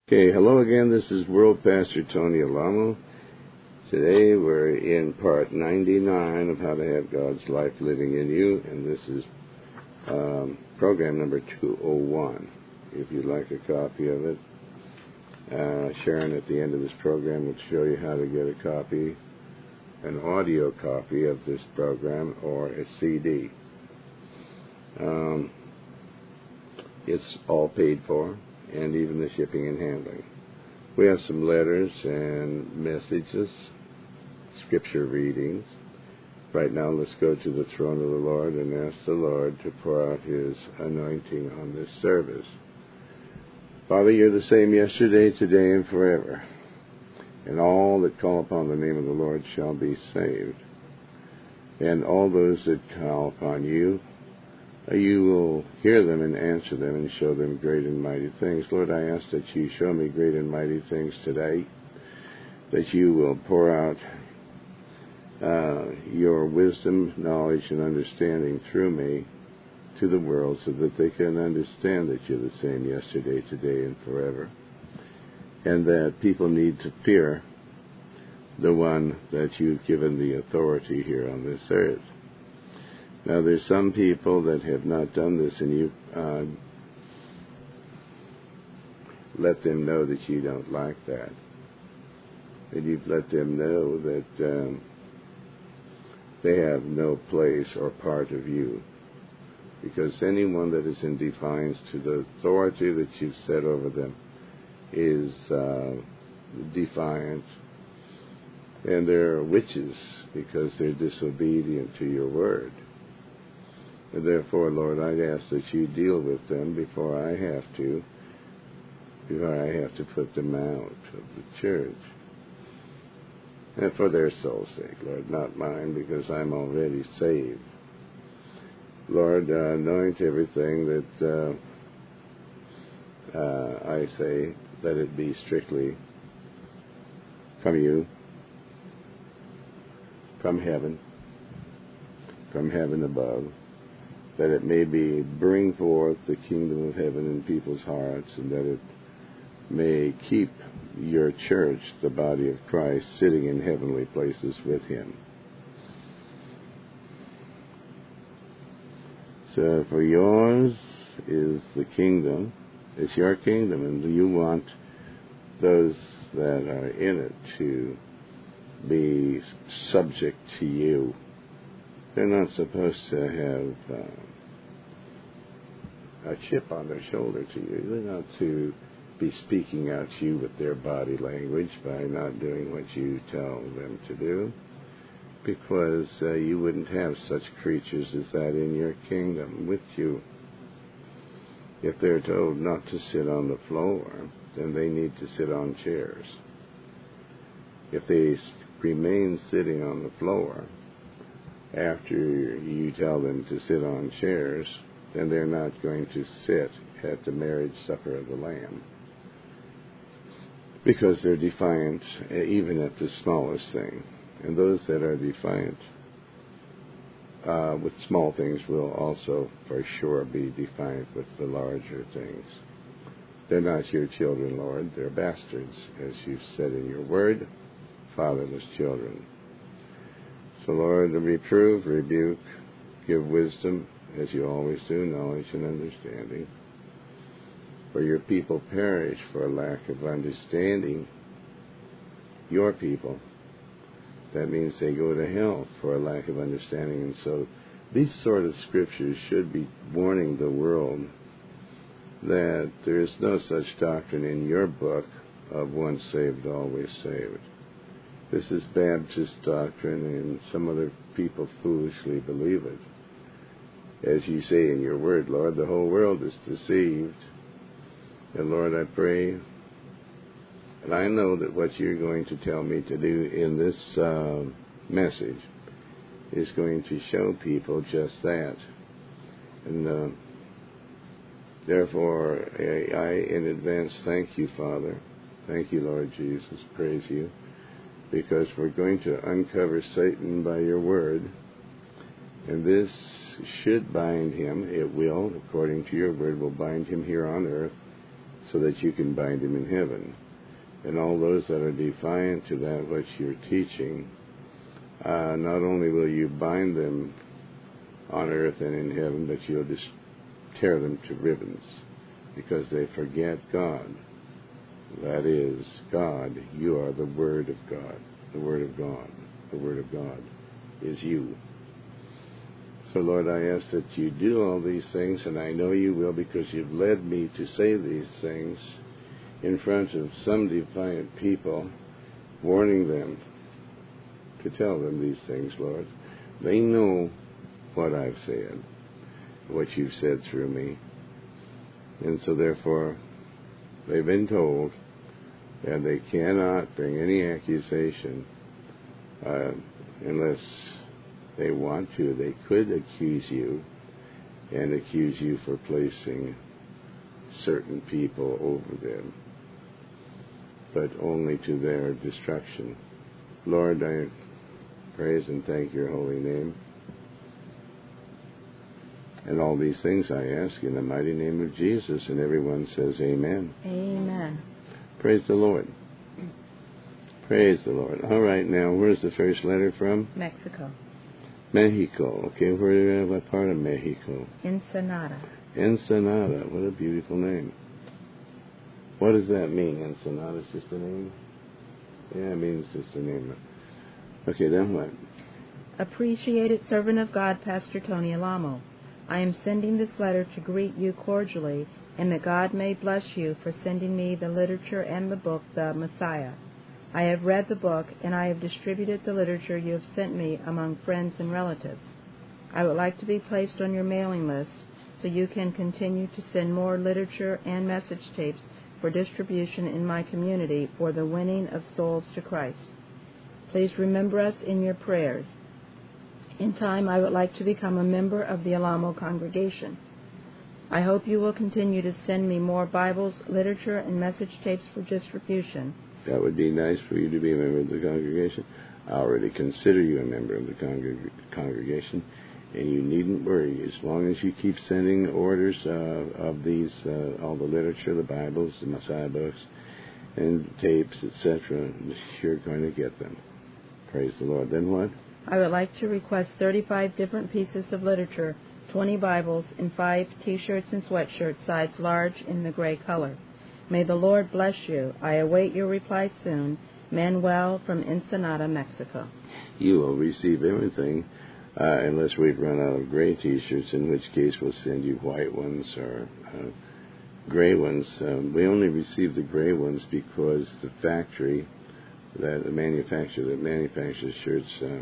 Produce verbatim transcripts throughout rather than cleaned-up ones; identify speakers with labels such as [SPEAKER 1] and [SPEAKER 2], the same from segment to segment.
[SPEAKER 1] Okay, hello again. This is World Pastor Tony Alamo. Today we're in part ninety-nine of How to Have God's Life Living in You, and this is um, program number two oh one. If you'd like a copy of it, uh, Sharon at the end of this program will show you how to get a copy, an audio copy of this program, or a C D. Um, it's all paid for, and even the shipping and handling. We have some letters and messages, scripture readings. Right now, let's go to the throne of the Lord and ask the Lord to pour out His anointing on this service. Father, You're the same yesterday, today, and forever. And all that call upon the name of the Lord shall be saved. And all those that call upon You, You will hear them and answer them and show them great and mighty things. Lord, I ask that You show me great and mighty things today, that You will pour out uh, Your wisdom, knowledge, and understanding through me to the world so that they can understand that You're the same yesterday, today, and forever, and that people need to fear the one that You've given the authority here on this earth. Now, there's some people that have not done this, and you uh, let them know that you don't like that. And you've let them know that um, they have no place or part of You. Because anyone that is in defiance to the authority that You've set over them is uh, defiant. And they're witches because they're disobedient to Your word. And therefore, Lord, I'd ask that You deal with them before I have to, before I have to put them out of the church. And for their soul's sake, Lord, not mine, because I'm already saved. Lord, uh, anoint everything that uh, uh, I say, let it be strictly from You, from heaven, from heaven above, that it may be bring forth the kingdom of heaven in people's hearts, and that it may keep Your church, the body of Christ, sitting in heavenly places with Him. So for Yours is the kingdom. It's Your kingdom, and You want those that are in it to be subject to You. They're not supposed to have uh, a chip on their shoulder to You. They're not to be speaking out to You with their body language by not doing what You tell them to do, because uh, You wouldn't have such creatures as that in Your kingdom with You. If they're told not to sit on the floor, then they need to sit on chairs. If they remain sitting on the floor after You tell them to sit on chairs, then they're not going to sit at the marriage supper of the Lamb, because they're defiant even at the smallest thing. And those that are defiant uh, with small things will also for sure be defiant with the larger things. They're not Your children, Lord. They're bastards, as You've said in Your word, fatherless children. So, Lord, reprove, rebuke, give wisdom, as You always do, knowledge and understanding. For Your people perish for a lack of understanding. Your people. That means they go to hell for a lack of understanding. And so these sort of scriptures should be warning the world that there is no such doctrine in Your book of once saved, always saved. This is Baptist doctrine, and some other people foolishly believe it. As You say in Your word, Lord, the whole world is deceived. And Lord, I pray, and I know that what You're going to tell me to do in this uh, message is going to show people just that. And uh, therefore, I, I in advance thank You, Father. Thank You, Lord Jesus. Praise You. Because we're going to uncover Satan by Your word. And this should bind him. It will, according to Your word, will bind him here on earth so that you can bind them in heaven. And all those that are defiant to that which you're teaching, uh, not only will you bind them on earth and in heaven, but you'll just tear them to ribbons because they forget God. That is, God, you are the Word of God. The Word of God. The Word of God is you. So, Lord, I ask that you do all these things, and I know you will because you've led me to say these things in front of some defiant people, warning them to tell them these things, Lord. They know what I've said, what you've said through me. And so, therefore, they've been told that they cannot bring any accusation uh, unless they want to. They could accuse you and accuse you for placing certain people over them, but only to their destruction. Lord, I praise and thank your holy name. And all these things I ask in the mighty name of Jesus, and everyone says amen.
[SPEAKER 2] Amen.
[SPEAKER 1] Praise the Lord. Praise the Lord. All right, now, where's the first letter from?
[SPEAKER 2] Mexico.
[SPEAKER 1] Mexico. Okay, where, what part of Mexico?
[SPEAKER 2] Ensenada.
[SPEAKER 1] Ensenada. What a beautiful name. What does that mean? Ensenada is just a name? Yeah, it means just a name. Okay, then what?
[SPEAKER 2] Appreciated servant of God, Pastor Tony Alamo, I am sending this letter to greet you cordially, and that God may bless you for sending me the literature and the book, The Messiah. I have read the book, and I have distributed the literature you have sent me among friends and relatives. I would like to be placed on your mailing list so you can continue to send more literature and message tapes for distribution in my community for the winning of souls to Christ. Please remember us in your prayers. In time, I would like to become a member of the Alamo congregation. I hope you will continue to send me more Bibles, literature, and message tapes for distribution.
[SPEAKER 1] That would be nice for you to be a member of the congregation. I already consider you a member of the congreg- congregation, and you needn't worry. As long as you keep sending orders uh, of these, uh, all the literature, the Bibles, the Messiah books, and tapes, et cetera, you're going to get them. Praise the Lord. Then what?
[SPEAKER 2] I would like to request thirty-five different pieces of literature, twenty Bibles, and five T-shirts and sweatshirts, size large, in the gray color. May the Lord bless you. I await your reply soon. Manuel from Ensenada, Mexico.
[SPEAKER 1] You will receive everything, uh, unless we've run out of gray T-shirts, in which case we'll send you white ones or uh, gray ones. Um, we only received the gray ones because the factory, that the manufacturer that manufactures shirts, uh,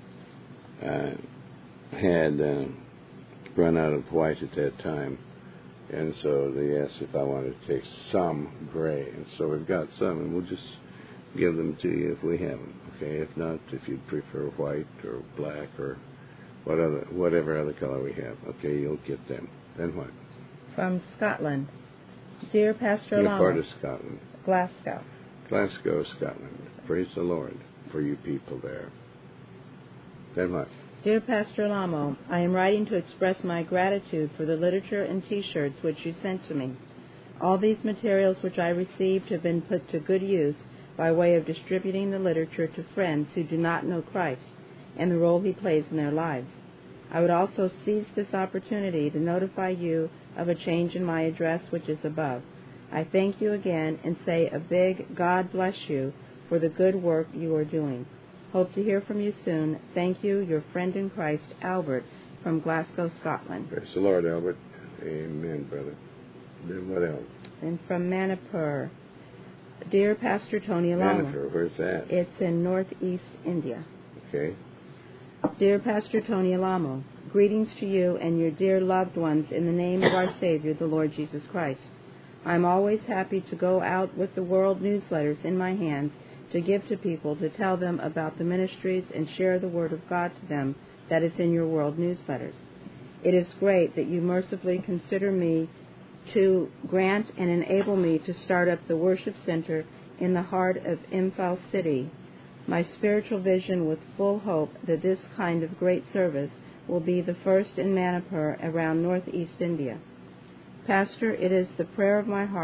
[SPEAKER 1] uh, had uh, run out of white at that time. And so they asked if I wanted to take some gray. And so we've got some, and we'll just give them to you if we have them. Okay, if not, if you'd prefer white or black or what other, whatever other color we have, okay, you'll get them. Then what?
[SPEAKER 2] From Scotland. Dear Pastor
[SPEAKER 1] You're
[SPEAKER 2] Alamo.
[SPEAKER 1] part of Scotland.
[SPEAKER 2] Glasgow.
[SPEAKER 1] Glasgow, Scotland. Praise the Lord for you people there. Then what?
[SPEAKER 2] Dear Pastor Alamo, I am writing to express my gratitude for the literature and T-shirts which you sent to me. All these materials which I received have been put to good use by way of distributing the literature to friends who do not know Christ and the role he plays in their lives. I would also seize this opportunity to notify you of a change in my address which is above. I thank you again and say a big God bless you for the good work you are doing. Hope to hear from you soon. Thank you, your friend in Christ, Albert, from Glasgow, Scotland.
[SPEAKER 1] Praise the Lord, Albert. Amen, brother. Then what else?
[SPEAKER 2] And from Manipur. Dear Pastor Tony Alamo.
[SPEAKER 1] Manipur, where's that?
[SPEAKER 2] It's in northeast India.
[SPEAKER 1] Okay.
[SPEAKER 2] Dear Pastor Tony Alamo, greetings to you and your dear loved ones in the name of our Savior, the Lord Jesus Christ. I'm always happy to go out with the world newsletters in my hands to give to people, to tell them about the ministries and share the Word of God to them that is in your world newsletters. It is great that you mercifully consider me to grant and enable me to start up the worship center in the heart of Imphal City. My spiritual vision with full hope that this kind of great service will be the first in Manipur around northeast India. Pastor, it is the prayer of my heart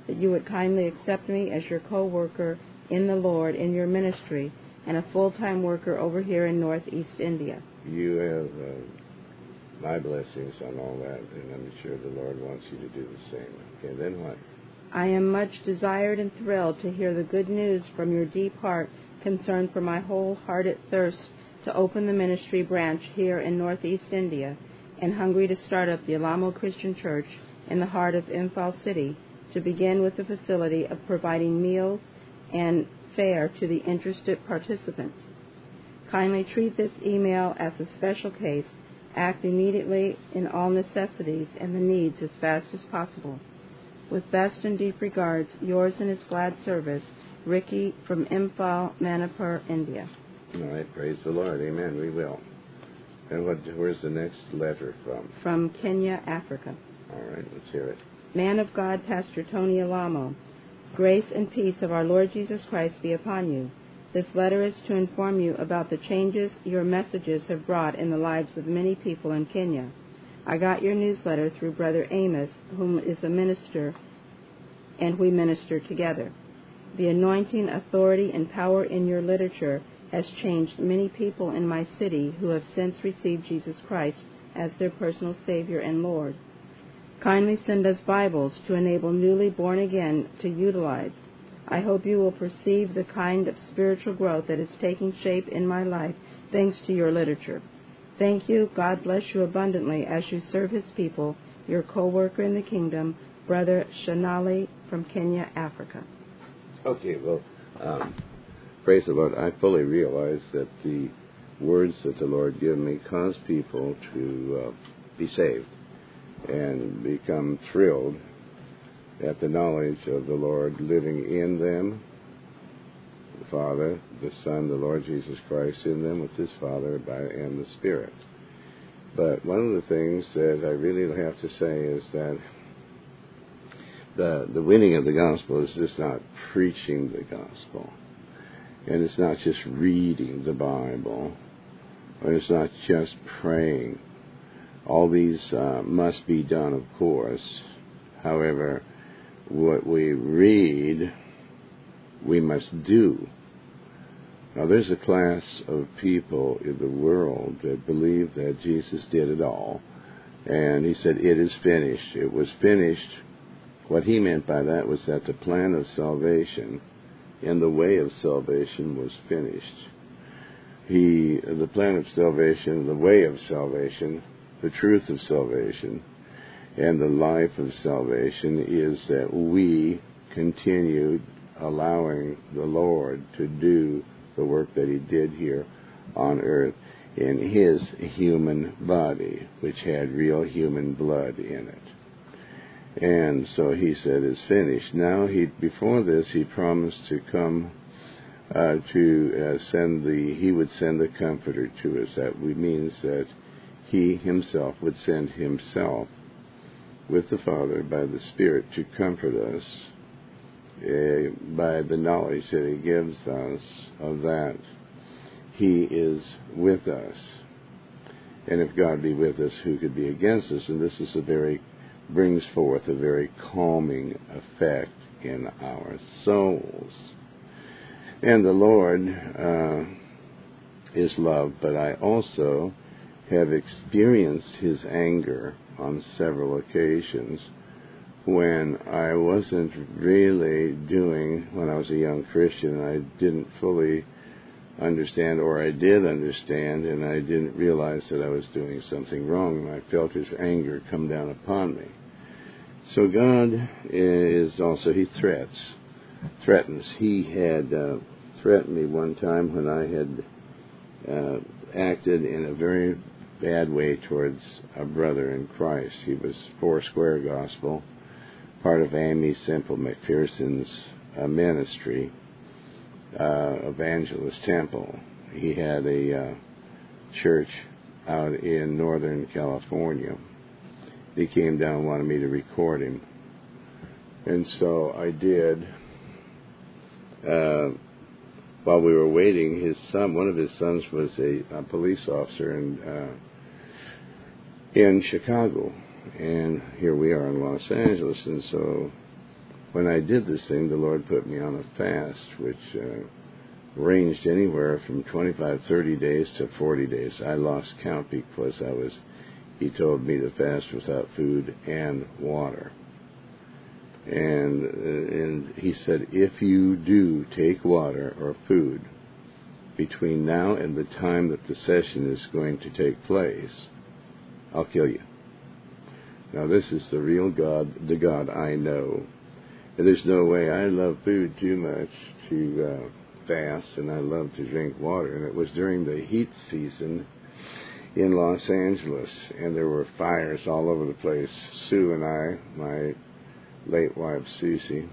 [SPEAKER 2] that you would kindly accept me as your co-worker in the Lord in your ministry and a full-time worker over here in Northeast India.
[SPEAKER 1] You have uh, my blessings on all that, and I'm sure the Lord wants you to do the same. Okay, then what?
[SPEAKER 2] I am much desired and thrilled to hear the good news from your deep heart concern for my wholehearted thirst to open the ministry branch here in Northeast India and hungry to start up the Alamo Christian Church in the heart of Imphal City, to begin with the facility of providing meals and fare to the interested participants. Kindly treat this email as a special case. Act immediately in all necessities and the needs as fast as possible. With best and deep regards, yours in his glad service, Ricky from Imphal, Manipur, India.
[SPEAKER 1] All right, praise the Lord. Amen. We will. And what? Where's the next letter from?
[SPEAKER 2] From Kenya, Africa.
[SPEAKER 1] All right, let's hear it.
[SPEAKER 2] Man of God, Pastor Tony Alamo, grace and peace of our Lord Jesus Christ be upon you. This letter is to inform you about the changes your messages have brought in the lives of many people in Kenya. I got your newsletter through Brother Amos, whom is a minister, and we minister together. The anointing, authority, and power in your literature has changed many people in my city who have since received Jesus Christ as their personal Savior and Lord. Kindly send us Bibles to enable newly born again to utilize. I hope you will perceive the kind of spiritual growth that is taking shape in my life thanks to your literature. Thank you. God bless you abundantly as you serve his people. Your co-worker in the kingdom, Brother Shanali from Kenya, Africa.
[SPEAKER 1] Okay, well, um, praise the Lord. I fully realize that the words that the Lord gave me cause people to uh, be saved and become thrilled at the knowledge of the Lord living in them, the Father, the Son, the Lord Jesus Christ in them with his Father by, and the Spirit. But one of the things that I really have to say is that the, the winning of the gospel is just not preaching the gospel. And it's not just reading the Bible, or it's not just praying. All these uh, must be done, of course. However, what we read, we must do. Now, there's a class of people in the world that believe that Jesus did it all. And he said, it is finished. It was finished. What he meant by that was that the plan of salvation and the way of salvation was finished. He, the plan of salvation, the way of salvation, the truth of salvation, and the life of salvation is that we continue allowing the Lord to do the work that he did here on earth in his human body, which had real human blood in it. And so he said, it's finished. Now, he before this, he promised to come uh, to uh, send the, he would send the Comforter to us. That means that he himself would send himself with the Father by the Spirit to comfort us uh, by the knowledge that he gives us of that he is with us. And if God be with us, who could be against us? And this is a very, brings forth a very calming effect in our souls. And the Lord uh, is love, but I also have experienced his anger on several occasions when I wasn't really doing, when I was a young Christian, I didn't fully understand, or I did understand, and I didn't realize that I was doing something wrong, and I felt his anger come down upon me. So God is also, he threats, threatens. He had uh, threatened me one time when I had uh, acted in a very bad way towards a brother in Christ. He was Foursquare Gospel, part of Amy Semple McPherson's uh, ministry, uh, Evangelist Temple. He had a uh, church out in Northern California. He came down and wanted me to record him. And so I did. Uh, while we were waiting, his son, one of his sons was a, a police officer in, uh, in Chicago. And here we are in Los Angeles. And so when I did this thing, the Lord put me on a fast, which uh, ranged anywhere from twenty-five, thirty days to forty days. I lost count because I was, he told me to fast without food and water. And, uh, and he said, if you do take water or food between now and the time that the session is going to take place, I'll kill you. Now, this is the real God, the God I know. And there's no way. I love food too much to uh, fast, and I love to drink water. And it was during the heat season in Los Angeles, and there were fires all over the place. Sue and I, my late wife Susie,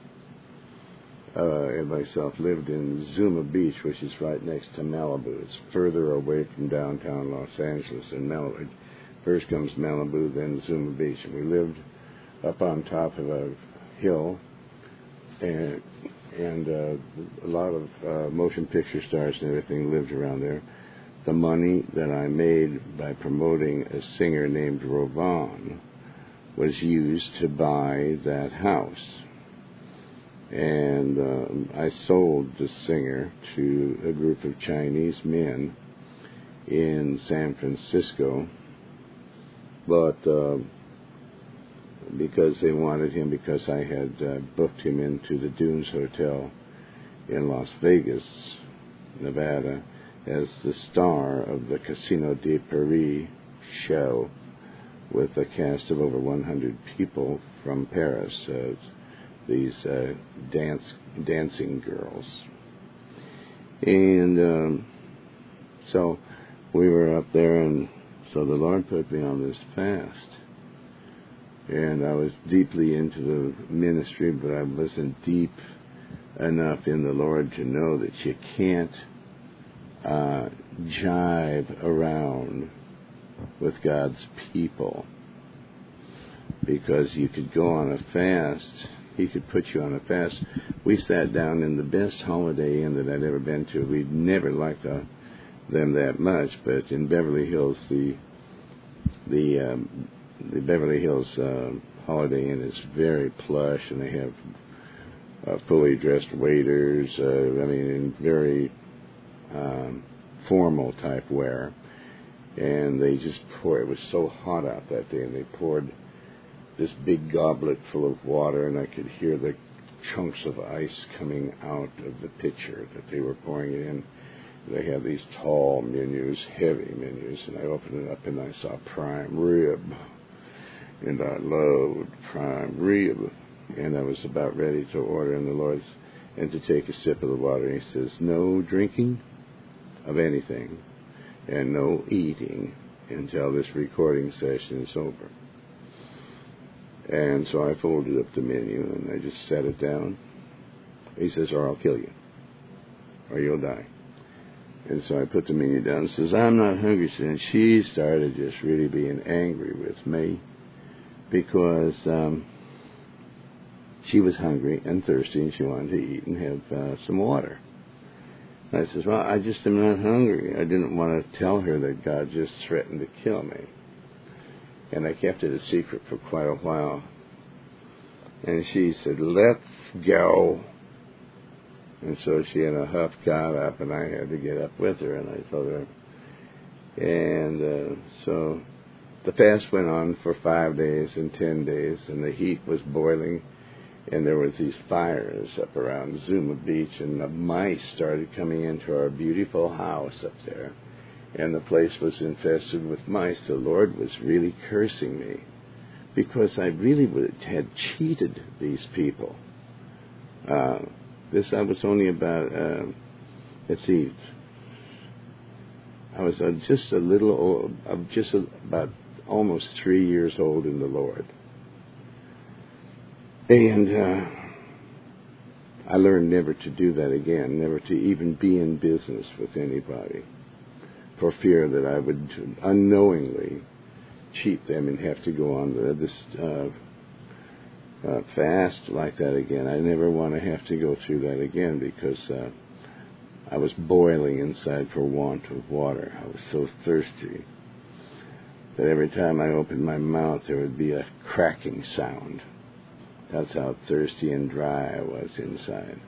[SPEAKER 1] uh, and myself lived in Zuma Beach, which is right next to Malibu. It's further away from downtown Los Angeles than Malibu. First comes Malibu, then Zuma Beach. And we lived up on top of a hill, and and uh, a lot of uh, motion picture stars and everything lived around there. The money that I made by promoting a singer named Rovan was used to buy that house. And um, I sold the singer to a group of Chinese men in San Francisco, but uh, because they wanted him, because I had uh, booked him into the Dunes Hotel in Las Vegas, Nevada, as the star of the Casino de Paris show with a cast of over one hundred people from Paris, uh, these uh, dance dancing girls. And um, so we were up there, and so the Lord put me on this fast. And I was deeply into the ministry, but I wasn't deep enough in the Lord to know that you can't uh, jive around with God's people, because you could go on a fast. He could put you on a fast. We sat down in the best Holiday Inn that I'd ever been to. We'd never liked the, them that much, but in Beverly Hills, the the um, the Beverly Hills uh, Holiday Inn is very plush, and they have uh, fully dressed waiters. Uh, I mean, in very um, formal type wear. And they just pour. It was so hot out that day, and they poured this big goblet full of water, and I could hear the chunks of ice coming out of the pitcher that they were pouring it in. They had these tall menus, heavy menus, and I opened it up, and I saw prime rib, and I loved prime rib, and I was about ready to order, and the Lord, and to take a sip of the water, and He says, no drinking of anything, and no eating until this recording session is over. And so I folded up the menu, and I just set it down. He says, or I'll kill you, or you'll die. And so I put the menu down and says, I'm not hungry. And she started just really being angry with me, because um, she was hungry and thirsty, and she wanted to eat and have uh, some water. And I says, well, I just am not hungry. I didn't want to tell her that God just threatened to kill me. And I kept it a secret for quite a while. And she said, let's go. And so she in a huff got up, and I had to get up with her, and I told her. And uh, so the fast went on for five days and ten days, and the heat was boiling. And there was these fires up around Zuma Beach, and the mice started coming into our beautiful house up there. And the place was infested with mice. The Lord was really cursing me, because I really would, had cheated these people. Uh, this, I was only about, uh, let's see, I was uh, just a little old, uh, just a, about almost three years old in the Lord. And uh, I learned never to do that again, never to even be in business with anybody, for fear that I would unknowingly cheat them and have to go on the, this uh, uh, fast like that again. I never want to have to go through that again, because uh, I was boiling inside for want of water. I was so thirsty that every time I opened my mouth, there would be a cracking sound. That's how thirsty and dry I was inside.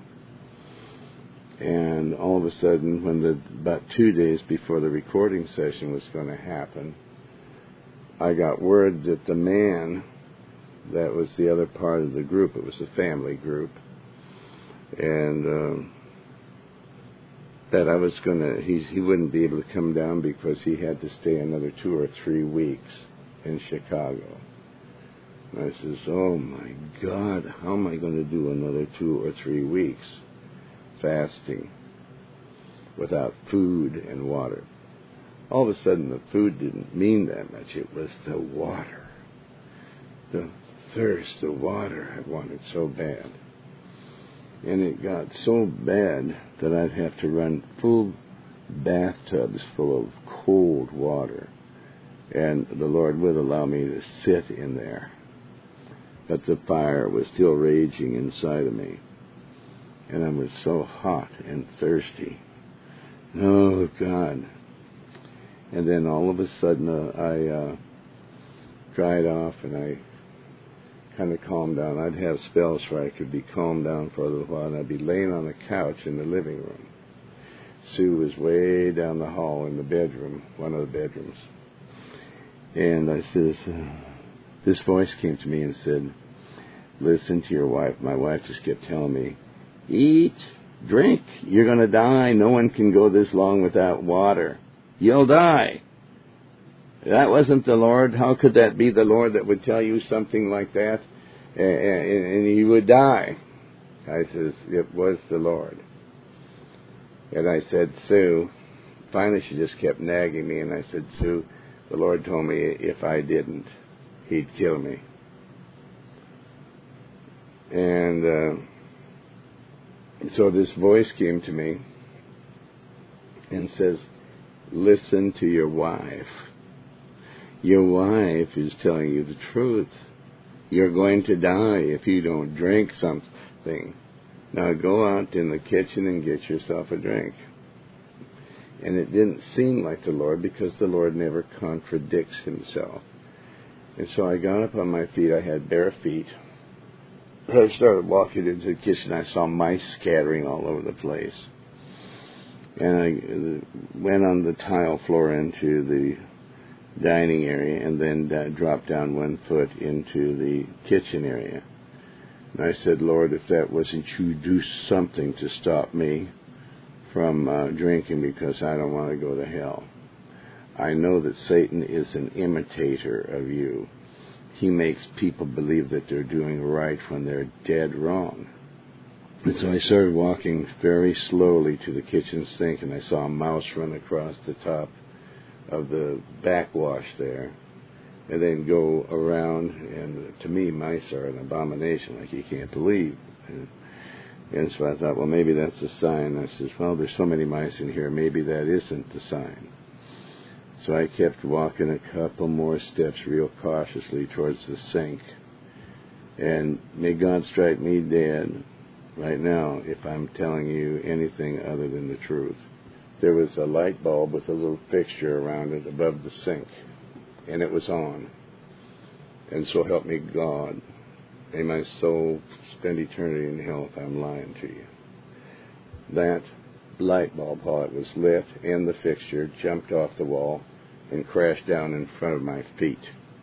[SPEAKER 1] And all of a sudden, when the about two days before the recording session was going to happen, I got word that the man that was the other part of the group, it was a family group, and um, that I was going to, he, he wouldn't be able to come down because he had to stay another two or three weeks in Chicago. And I says, oh my God, how am I going to do another two or three weeks fasting without food and water? All of a sudden, the food didn't mean that much. It was the water. The thirst, the water I wanted so bad. And it got so bad that I'd have to run full bathtubs full of cold water. And the Lord would allow me to sit in there. But the fire was still raging inside of me. And I was so hot and thirsty. Oh, God. And then all of a sudden, uh, I uh, dried off and I kind of calmed down. I'd have spells where I could be calmed down for a little while, and I'd be laying on a couch in the living room. Sue was way down the hall in the bedroom, one of the bedrooms. And I says, uh, this voice came to me and said, listen to your wife. My wife just kept telling me, eat, drink, you're going to die. No one can go this long without water. You'll die. That wasn't the Lord. How could that be the Lord that would tell you something like that? And, and, and you would die. I says, it was the Lord. And I said, Sue, finally she just kept nagging me, and I said, Sue, the Lord told me if I didn't, He'd kill me. And uh, so this voice came to me and says, listen to your wife. Your wife is telling you the truth. You're going to die if you don't drink something. Now go out in the kitchen and get yourself a drink. And it didn't seem like the Lord, because the Lord never contradicts Himself. And so I got up on my feet. I had bare feet. I started walking into the kitchen. I saw mice scattering all over the place. And I went on the tile floor into the dining area and then uh, dropped down one foot into the kitchen area. And I said, Lord, if that wasn't you, do something to stop me from uh, drinking, because I don't want to go to hell. I know that Satan is an imitator of you. He makes people believe that they're doing right when they're dead wrong. And so I started walking very slowly to the kitchen sink, and I saw a mouse run across the top of the backwash there, and then go around. And to me, mice are an abomination, like you can't believe. And, and so I thought, well, maybe that's a sign. I says, well, there's so many mice in here, maybe that isn't the sign. So I kept walking a couple more steps real cautiously towards the sink. And may God strike me dead right now if I'm telling you anything other than the truth. There was a light bulb with a little fixture around it above the sink, and it was on. And so help me God, may my soul spend eternity in hell if I'm lying to you. That light bulb, while it was lit, and the fixture jumped off the wall and crashed down in front of my feet.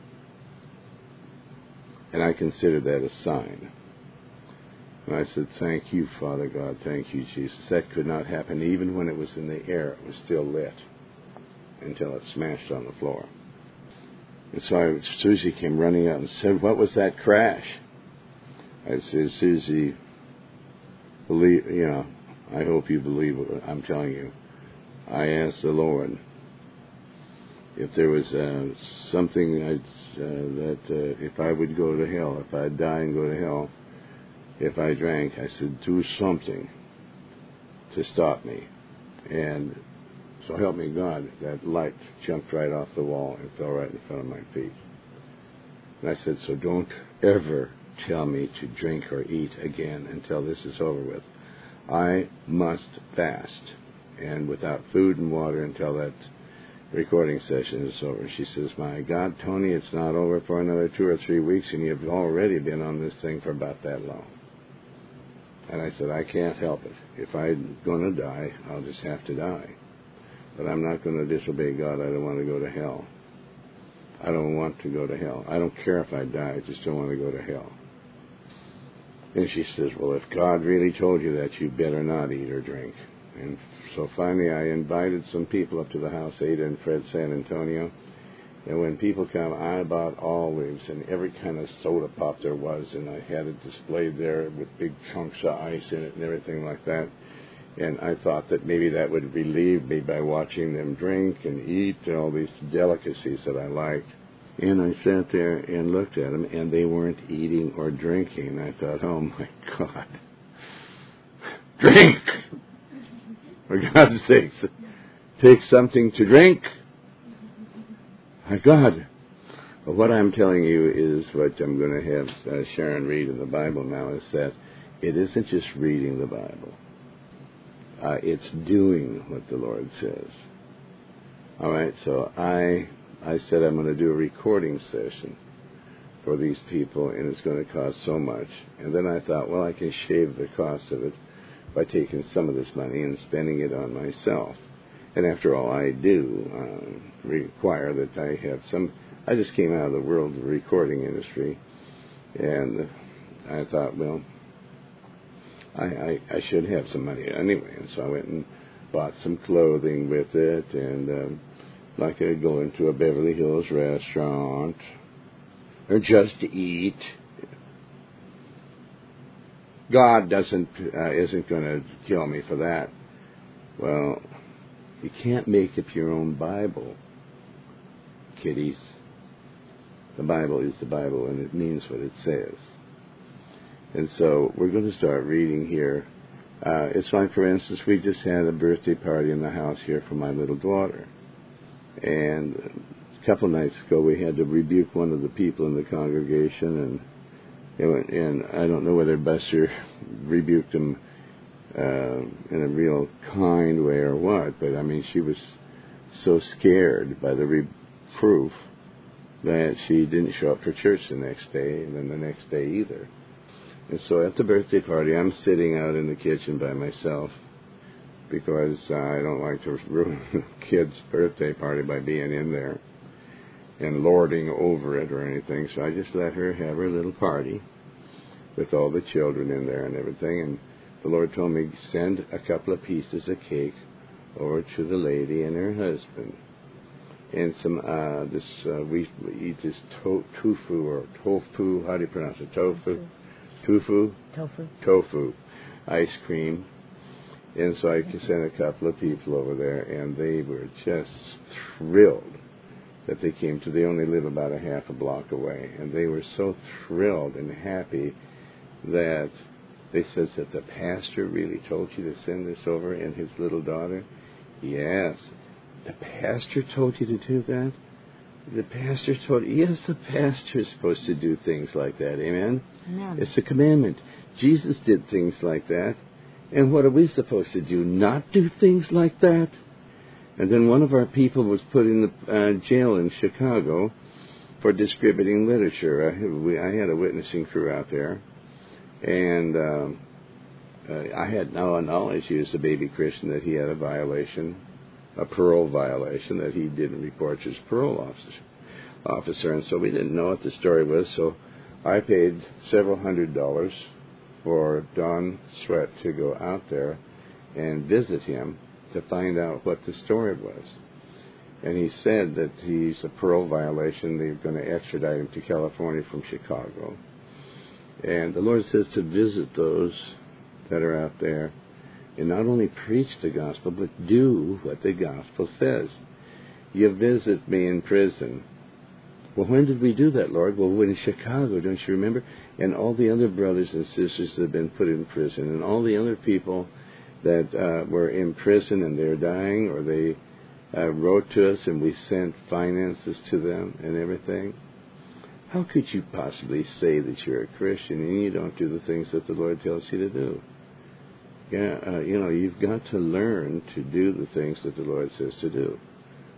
[SPEAKER 1] And I considered that a sign. And I said, thank you, Father God, thank you, Jesus. That could not happen. Even when it was in the air, it was still lit until it smashed on the floor. And so I, Susie came running out and said, what was that crash? I said, Susie, believe, you know, I hope you believe what I'm telling you. I asked the Lord if there was uh, something I'd, uh, that uh, if I would go to hell, if I'd die and go to hell, if I drank, I said, do something to stop me. And so help me God, that light jumped right off the wall and fell right in front of my feet. And I said, so don't ever tell me to drink or eat again until this is over with. I must fast, and without food and water until that recording session is over. She says, my God, Tony, it's not over for another two or three weeks, and you've already been on this thing for about that long. And I said, I can't help it. If I'm going to die, I'll just have to die. But I'm not going to disobey God. I don't want to go to hell. I don't want to go to hell. I don't care if I die. I just don't want to go to hell. And she says, well, if God really told you that, you better not eat or drink. And so finally I invited some people up to the house, Ada and Fred San Antonio. And when people come, I bought olives and every kind of soda pop there was, and I had it displayed there with big chunks of ice in it and everything like that. And I thought that maybe that would relieve me by watching them drink and eat all these delicacies that I liked. And I sat there and looked at them, and they weren't eating or drinking. I thought, oh, my God. Drink! For God's sake, take something to drink. My God. Well, what I'm telling you is what I'm going to have uh, Sharon read in the Bible now, is that it isn't just reading the Bible. Uh, it's doing what the Lord says. All right, so I I said I'm going to do a recording session for these people, and it's going to cost so much. And then I thought, well, I can shave the cost of it by taking some of this money and spending it on myself. And after all, I do uh, require that I have some. I just came out of the world of the recording industry, and I thought, well, I, I, I should have some money anyway. And so I went and bought some clothing with it, and um, like I go into a Beverly Hills restaurant, or just to eat. God doesn't uh, isn't going to kill me for that. Well, you can't make up your own Bible, kiddies. The Bible is the Bible, and it means what it says. And so we're going to start reading here. Uh, it's like, for instance, we just had a birthday party in the house here for my little daughter. And a couple nights ago, we had to rebuke one of the people in the congregation, and and I don't know whether Buster rebuked him uh, in a real kind way or what, but I mean, she was so scared by the reproof that she didn't show up for church the next day, and then the next day either. And so at the birthday party, I'm sitting out in the kitchen by myself because uh, I don't like to ruin the kid's birthday party by being in there and lording over it or anything. So I just let her have her little party with all the children in there and everything. And the Lord told me, send a couple of pieces of cake over to the lady and her husband. And some, uh, this, uh, we, we eat this to- tofu or tofu, how do you pronounce it? Tofu? Tofu?
[SPEAKER 2] Tofu.
[SPEAKER 1] Tofu. Ice cream. And so I sent a couple of people over there, and they were just thrilled that they came to, they only live about a half a block away, and they were so thrilled and happy that they said that the pastor really told you to send this over, and his little daughter. Yes. The pastor told you to do that? The pastor told you. Yes, the pastor is supposed to do things like that. Amen?
[SPEAKER 2] Amen.
[SPEAKER 1] It's a commandment. Jesus did things like that. And what are we supposed to do? Not do things like that? And then one of our people was put in the uh, jail in Chicago for distributing literature. I, we, I had a witnessing crew out there. And um, uh, I had no knowledge, he was a baby Christian, that he had a violation, a parole violation, that he didn't report to his parole officer. officer. And so we didn't know what the story was. So I paid several hundred dollars for Don Sweat to go out there and visit him to find out what the story was. And he said that he's a parole violation. They're going to extradite him to California from Chicago. And the Lord says to visit those that are out there and not only preach the gospel, but do what the gospel says. You visit me in prison. Well, when did we do that, Lord? Well, when in Chicago, don't you remember? And all the other brothers and sisters that have been put in prison, and all the other people that uh, were in prison and they're dying, or they uh, wrote to us and we sent finances to them and everything. How could you possibly say that you're a Christian and you don't do the things that the Lord tells you to do? Yeah, uh, you know, you've got to learn to do the things that the Lord says to do.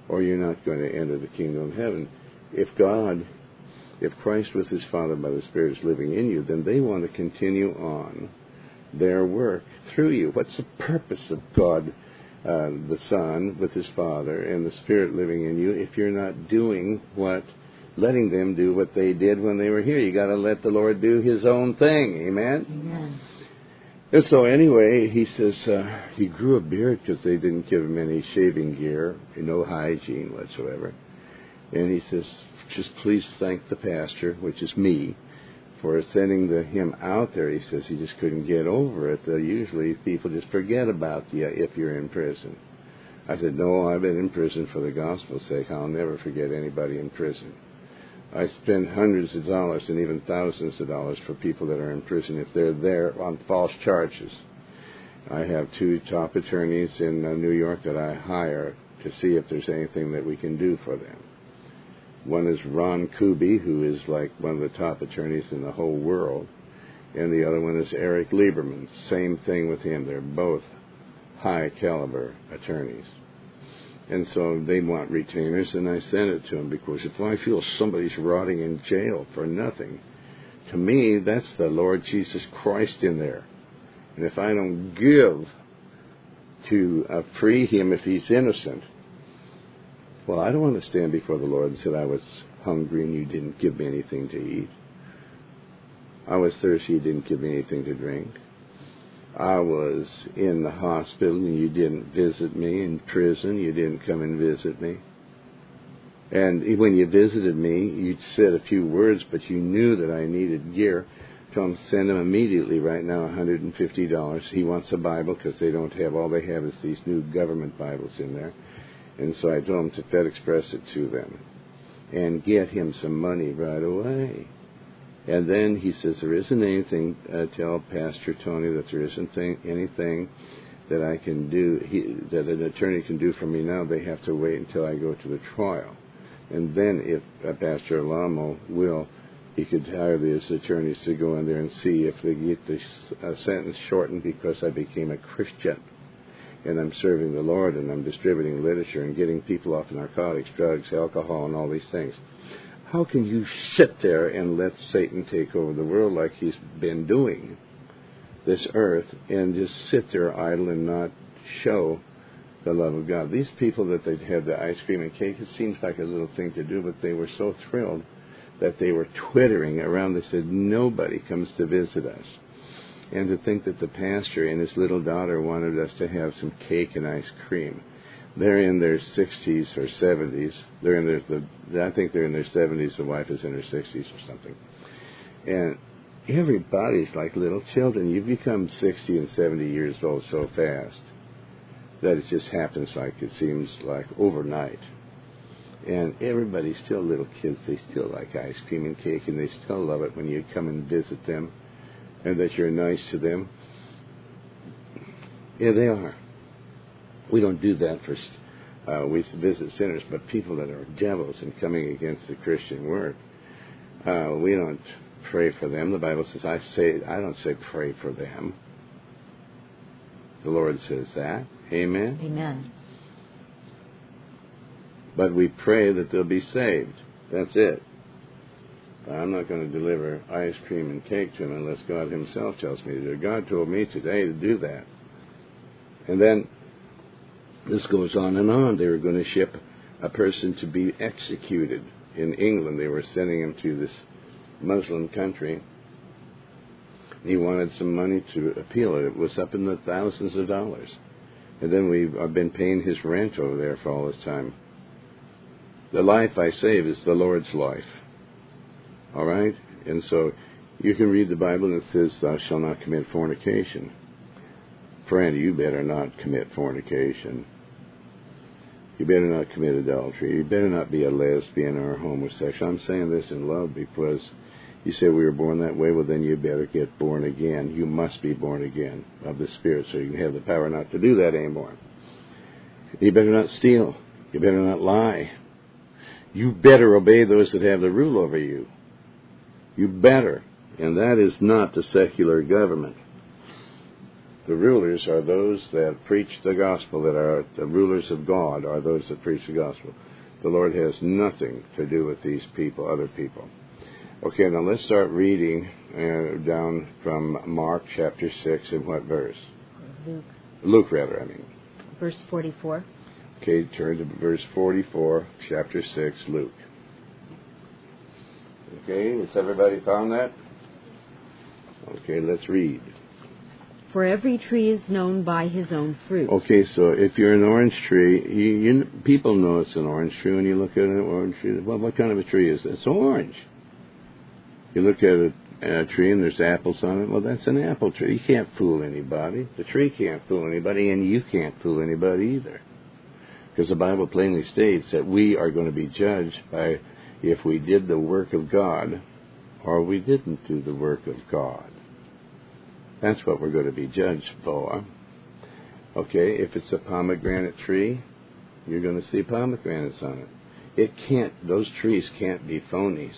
[SPEAKER 1] or you're not going to enter the kingdom of heaven. If God, if Christ with his Father by the Spirit is living in you, then they want to continue on their work through you. What's the purpose of God, uh, the Son, with his Father, and the Spirit living in you, if you're not doing what, letting them do what they did when they were here? You got to let the Lord do his own thing. Amen?
[SPEAKER 2] Amen.
[SPEAKER 1] And so anyway, he says uh, he grew a beard because they didn't give him any shaving gear, no hygiene whatsoever. And he says, just please thank the pastor, which is me, for sending the, him out there. He says he just couldn't get over it. Uh, usually people just forget about you if you're in prison. I said, no, I've been in prison for the gospel's sake. I'll never forget anybody in prison. I spend hundreds of dollars and even thousands of dollars for people that are in prison if they're there on false charges. I have two top attorneys in uh, New York that I hire to see if there's anything that we can do for them. One is Ron Kuby, who is like one of the top attorneys in the whole world, and the other one is Eric Lieberman. Same thing with him. They're both high-caliber attorneys. And so they want retainers, and I send it to them because if I feel somebody's rotting in jail for nothing, to me, that's the Lord Jesus Christ in there. And if I don't give to uh, free him if he's innocent, well, I don't want to stand before the Lord and say I was hungry and you didn't give me anything to eat. I was thirsty, you didn't give me anything to drink. I was in the hospital and you didn't visit me. In prison, you didn't come and visit me. And when you visited me, you said a few words, but you knew that I needed gear. So I'm sending him immediately right now one hundred fifty dollars. He wants a Bible because they don't have, all they have is these new government Bibles in there. And so I told him to FedExpress it to them and get him some money right away. And then he says, there isn't anything, uh, tell Pastor Tony that there isn't thing, anything that I can do, he, that an attorney can do for me now. They have to wait until I go to the trial. And then if uh, Pastor Alamo will, he could hire these attorneys to go in there and see if they get the uh, sentence shortened because I became a Christian. And I'm serving the Lord and I'm distributing literature and getting people off narcotics, drugs, alcohol, and all these things. How can you sit there and let Satan take over the world like he's been doing, this earth, and just sit there idle and not show the love of God? These people that they had the ice cream and cake, it seems like a little thing to do, but they were so thrilled that they were twittering around. They said, nobody comes to visit us. And to think that the pastor and his little daughter wanted us to have some cake and ice cream. They're in their sixties or seventies. They're in their, the, I think they're in their seventies. The wife is in her sixties or something. And everybody's like little children. You become sixty and seventy years old so fast that it just happens like it seems like overnight. And everybody's still little kids. They still like ice cream and cake, and they still love it when you come and visit them and that you're nice to them. Yeah, they are. We don't do that for, uh, we visit sinners, but people that are devils and coming against the Christian work, uh, we don't pray for them. The Bible says, I say, I don't say pray for them. The Lord says that. Amen?
[SPEAKER 2] Amen.
[SPEAKER 1] But we pray that they'll be saved. That's it. I'm not going to deliver ice cream and cake to them unless God himself tells me to do it. God told me today to do that. And then this goes on and on. They were going to ship a person to be executed in England. They were sending him to this Muslim country. He wanted some money to appeal it. It was up in the thousands of dollars. And then we've I've been paying his rent over there for all this time. The life I save is the Lord's life. All right? And so you can read the Bible and it says, thou shalt not commit fornication. Friend, you better not commit fornication. You better not commit adultery. You better not be a lesbian or a homosexual. I'm saying this in love because you say we were born that way. Well, then you better get born again. You must be born again of the Spirit so you can have the power not to do that anymore. You better not steal. You better not lie. You better obey those that have the rule over you. You better. And that is not the secular government. The rulers are those that preach the gospel, that are the rulers of God, are those that preach the gospel. The Lord has nothing to do with these people, other people. Okay, now let's start reading uh, down from Mark chapter six, in what verse?
[SPEAKER 2] Luke.
[SPEAKER 1] Luke, rather, I mean.
[SPEAKER 2] Verse forty-four.
[SPEAKER 1] Okay, turn to verse forty-four, chapter six, Luke. Okay, has everybody found that? Okay, let's read.
[SPEAKER 3] For every tree is known by his own fruit.
[SPEAKER 1] Okay, so if you're an orange tree, you, you, people know it's an orange tree when you look at an orange tree. Well, what kind of a tree is it? It's orange. You look at a, a tree and there's apples on it. Well, that's an apple tree. You can't fool anybody. The tree can't fool anybody, and you can't fool anybody either. Because the Bible plainly states that we are going to be judged by if we did the work of God or we didn't do the work of God. That's what we're going to be judged for. Okay, if it's a pomegranate tree, you're going to see pomegranates on it. It can't, those trees can't be phonies.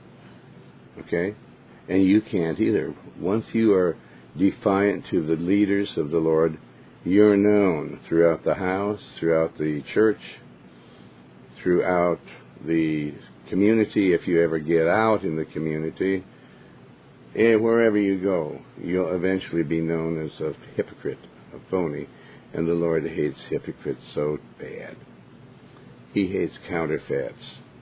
[SPEAKER 1] Okay? And you can't either. Once you are defiant to the leaders of the Lord, you're known throughout the house, throughout the church, throughout the community. If you ever get out in the community, and wherever you go, you'll eventually be known as a hypocrite, a phony. And the Lord hates hypocrites so bad. He hates counterfeits.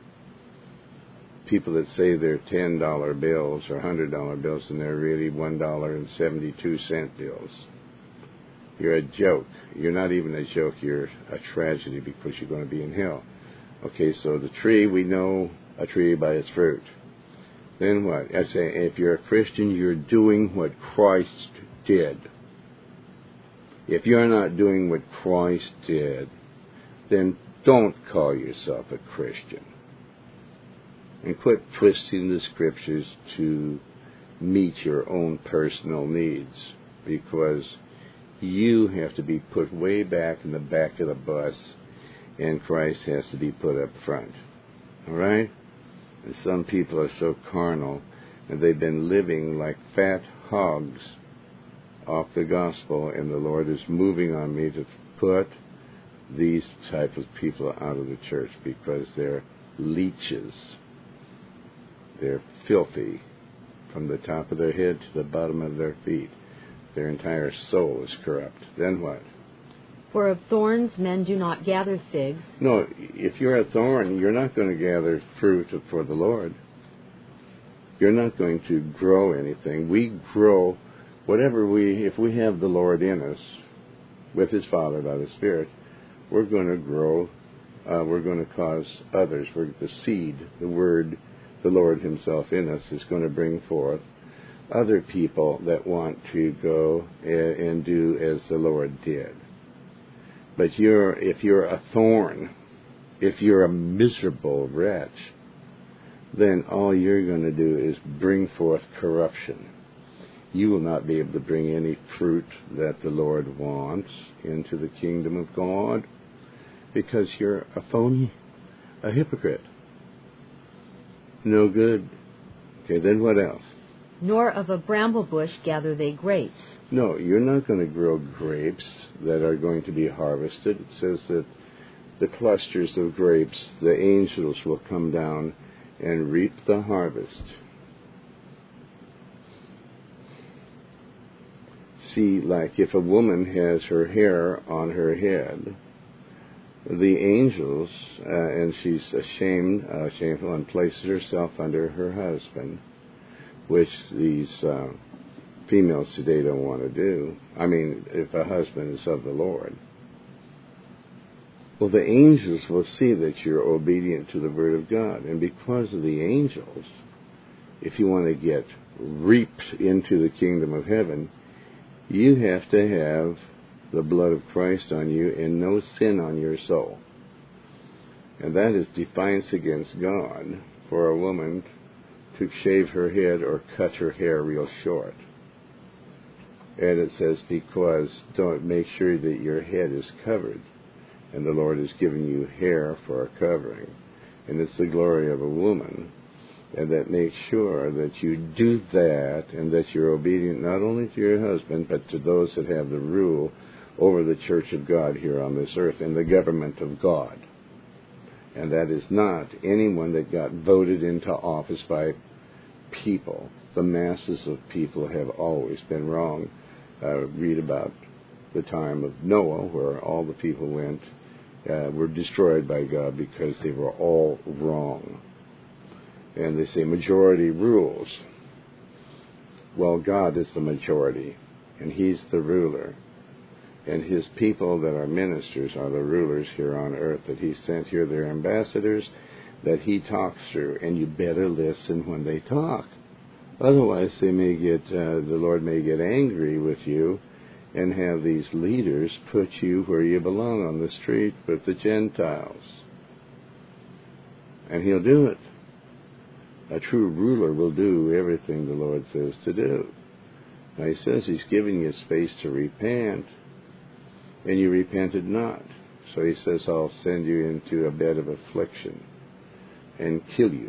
[SPEAKER 1] People that say they're ten dollar bills or one hundred dollar bills and they're really one dollar and seventy-two cent bills. You're a joke. You're not even a joke. You're a tragedy because you're going to be in hell. Okay, so the tree, we know a tree by its fruit. Then what? I say, if you're a Christian, you're doing what Christ did. If you're not doing what Christ did, then don't call yourself a Christian. And quit twisting the scriptures to meet your own personal needs, because you have to be put way back in the back of the bus, and Christ has to be put up front. All right? And some people are so carnal, and they've been living like fat hogs off the gospel, and the Lord is moving on me to put these type of people out of the church because they're leeches. They're filthy from the top of their head to the bottom of their feet. Their entire soul is corrupt. Then what?
[SPEAKER 3] For of thorns men do not gather figs.
[SPEAKER 1] No, if you're a thorn, you're not going to gather fruit for the Lord. You're not going to grow anything. We grow whatever we, if we have the Lord in us, with His Father by the Spirit, we're going to grow. Uh, we're going to cause others. We're, the seed, the Word, the Lord Himself in us is going to bring forth other people that want to go and, and do as the Lord did. But you're, if you're a thorn, if you're a miserable wretch, then all you're going to do is bring forth corruption. You will not be able to bring any fruit that the Lord wants into the kingdom of God because you're a phony, a hypocrite. No good. Okay, then what else?
[SPEAKER 3] Nor of a bramble bush gather they grapes.
[SPEAKER 1] No, you're not going to grow grapes that are going to be harvested. It says that the clusters of grapes, the angels will come down and reap the harvest. See, like if a woman has her hair on her head, the angels, uh, and she's ashamed, uh, shameful, and places herself under her husband, which these uh, females today don't want to do. I mean, if a husband is of the Lord. Well, the angels will see that you're obedient to the Word of God. And because of the angels, if you want to get reaped into the kingdom of heaven, you have to have the blood of Christ on you and no sin on your soul. And that is defiance against God for a woman to shave her head or cut her hair real short. And it says, because don't make sure that your head is covered. And the Lord has given you hair for a covering. And it's the glory of a woman and that makes sure that you do that and that you're obedient not only to your husband, but to those that have the rule over the church of God here on this earth and the government of God. And that is not anyone that got voted into office by people. The masses of people have always been wrong. Uh, read about the time of Noah, where all the people went, uh, were destroyed by God because they were all wrong. And they say majority rules. Well, God is the majority, and He's the ruler. And His people that are ministers are the rulers here on earth that He sent here. They're ambassadors that He talks through, and you better listen when they talk. Otherwise, they may get uh, the Lord may get angry with you and have these leaders put you where you belong on the street with the Gentiles. And He'll do it. A true ruler will do everything the Lord says to do. Now He says He's giving you space to repent, and you repented not. So He says, I'll send you into a bed of affliction and kill you.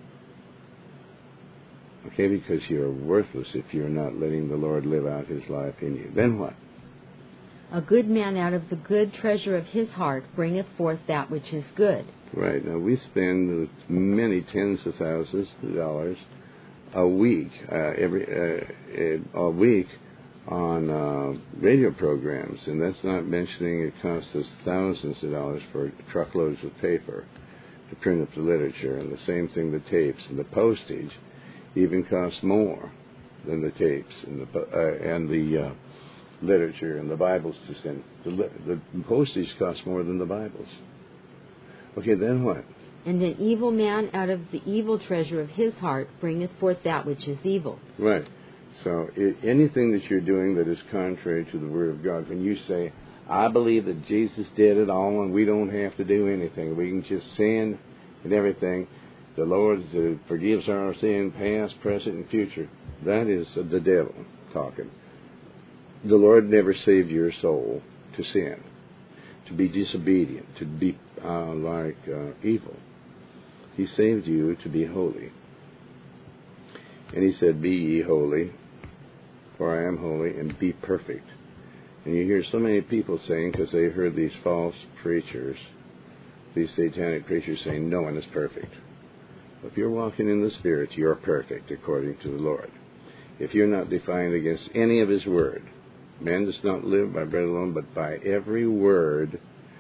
[SPEAKER 1] Okay, because you're worthless if you're not letting the Lord live out His life in you. Then what?
[SPEAKER 3] A good man out of the good treasure of his heart bringeth forth that which is good.
[SPEAKER 1] Right. Now, we spend many tens of thousands of dollars a week, uh, every uh, a week on uh, radio programs, and that's not mentioning it costs us thousands of dollars for truckloads of paper to print up the literature, and the same thing, the tapes and the postage even costs more than the tapes and the uh, and the uh, literature and the Bibles to send. The, the postage costs more than the Bibles. Okay, then what?
[SPEAKER 3] And an evil man out of the evil treasure of his heart bringeth forth that which is evil.
[SPEAKER 1] Right. So it, anything that you're doing that is contrary to the Word of God, when you say, I believe that Jesus did it all and we don't have to do anything, we can just sin and everything, the Lord uh, forgives our sin, past, present, and future, that is uh, the devil talking. The Lord never saved your soul to sin, to be disobedient, to be uh, like uh, evil. He saved you to be holy. And He said, be ye holy, for I am holy, and be perfect. And you hear so many people saying, because they heard these false preachers, these satanic preachers saying, no one is perfect. If you're walking in the Spirit, you're perfect, according to the Lord. If you're not defiant against any of His Word, man does not live by bread alone, but by every word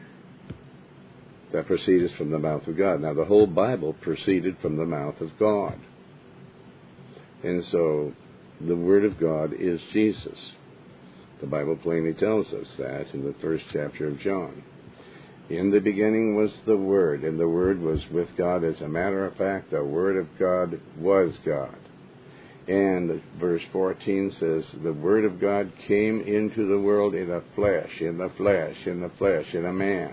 [SPEAKER 1] that proceedeth from the mouth of God. Now, the whole Bible proceeded from the mouth of God. And so, the Word of God is Jesus. The Bible plainly tells us that in the first chapter of John. In the beginning was the Word, and the Word was with God. As a matter of fact, the Word of God was God. And verse fourteen says, the Word of God came into the world in a flesh, in the flesh, in the flesh, in a man.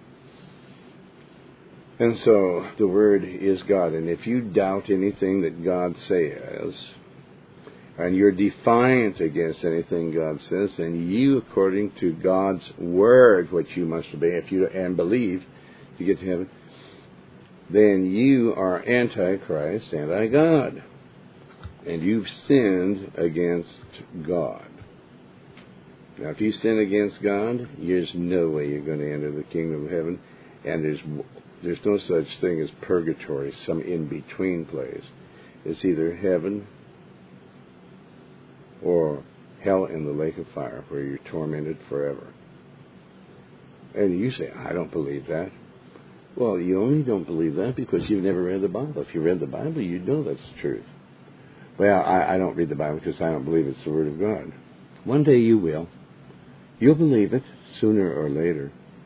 [SPEAKER 1] And so the Word is God. And if you doubt anything that God says, and you're defiant against anything God says, then you, according to God's Word, which you must obey if you and believe to get to heaven, then you are anti-Christ, anti-God. And you've sinned against God. Now, if you sin against God, there's no way you're going to enter the kingdom of heaven. And there's there's no such thing as purgatory, some in-between place. It's either heaven or hell in the lake of fire, where you're tormented forever. And you say, I don't believe that. Well, you only don't believe that because you've never read the Bible. If you read the Bible, you'd know that's the truth. Well, I, I don't read the Bible because I don't believe it's the Word of God. One day you will. You'll believe it sooner or later.